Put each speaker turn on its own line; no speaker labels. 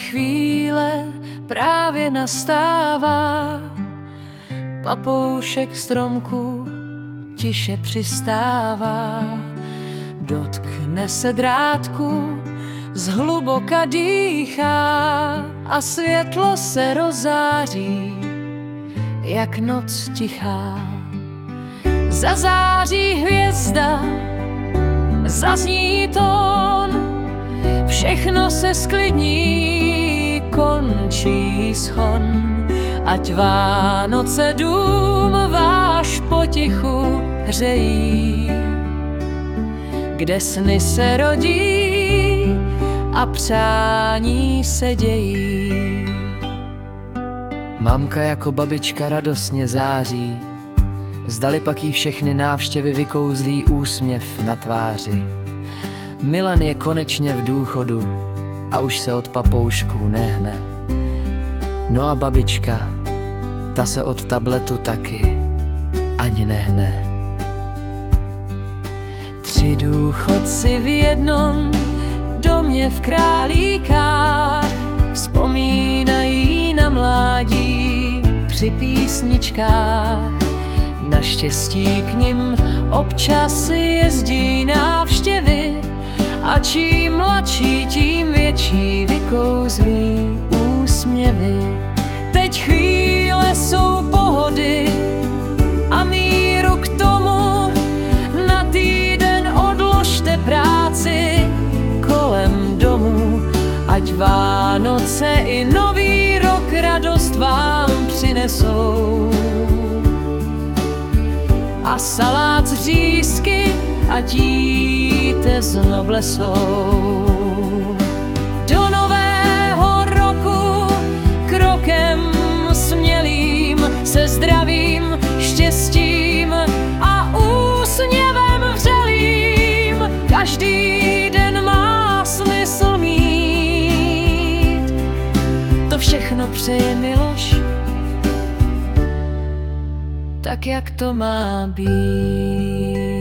chvíle právě nastává, papoušek stromku tiše přistává, dotkne se drátku, zhluboka dýchá a světlo se rozáří, jak noc tichá. Zazáří hvězda, zazní tón, všechno se sklidní, končí schon. Ať Vánoce dům váš potichu hřejí, kde sny se rodí a přání se dějí. Mamka jako babička radostně září, zdali pak jí všechny návštěvy vykouzlí úsměv na tváři. Milan je konečně v důchodu a už se od papoušků nehne. No a babička, ta se od tabletu taky ani nehne. 3 důchodci v jednom domě v Králíkách vzpomínají na mládí při písničkách. Naštěstí k nim občas jezdí návštěvy a čím mladší, tím větší vykouzlí úsměvy. Teď chvíle jsou pohody a míru k tomu, na týden odložte práci kolem domu, ať Vánoce i nový rok radost vám přinesou. A salát z řízky ať jíte s noblesou. Do nového roku krokem smělým se zdravím, štěstím a úsměvem vřelým každý den má smysl mít. To všechno přeje Miloš, tak jak to má být.